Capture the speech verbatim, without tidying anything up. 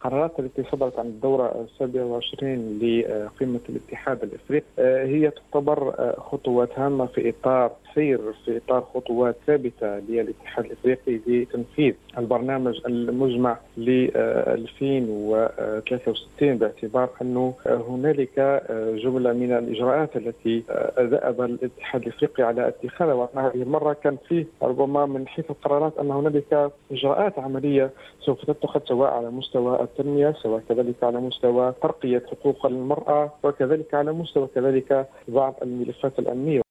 القرارات التي صدرت عن الدورة السابعة والعشرين لقمة الاتحاد الإفريقي هي تعتبر خطوات هامة في إطار سير في إطار خطوات ثابتة للاتحاد الإفريقي لتنفيذ البرنامج المجمع ل ألفين وثلاثة وستين، باعتبار أنه هنالك جملة من الإجراءات التي ذهب الاتحاد الإفريقي على اتخاذها، وهذه المرة كان فيه ربما من حيث القرارات أن هنالك إجراءات عملية سوف تتخذ سواء على مستوى التنمية، سواء كذلك على مستوى ترقية حقوق المرأة، وكذلك على مستوى كذلك بعض الملفات الأمنية.